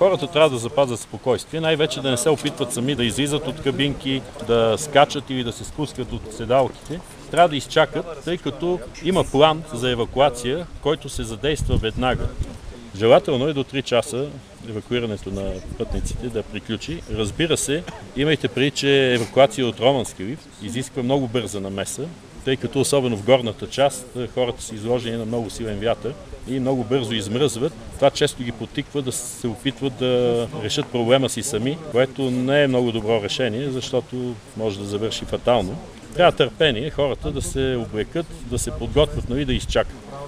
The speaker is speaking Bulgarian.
Хората трябва да запазят спокойствие, най-вече да не се опитват сами да излизат от кабинки, да скачат или да се спускат от седалките. Трябва да изчакат, тъй като има план за евакуация, който се задейства веднага. Желателно е до 3 часа евакуирането на пътниците да приключи. Разбира се, имайте преди, че евакуация от Романски лифт изисква много бърза намеса, тъй като особено в горната част хората са изложени на много силен вятър и много бързо измръзват. Това често ги потиква да се опитват да решат проблема си сами, което не е много добро решение, защото може да завърши фатално. Трябва търпение хората да се облекат, да се подготвят, но и да изчакат.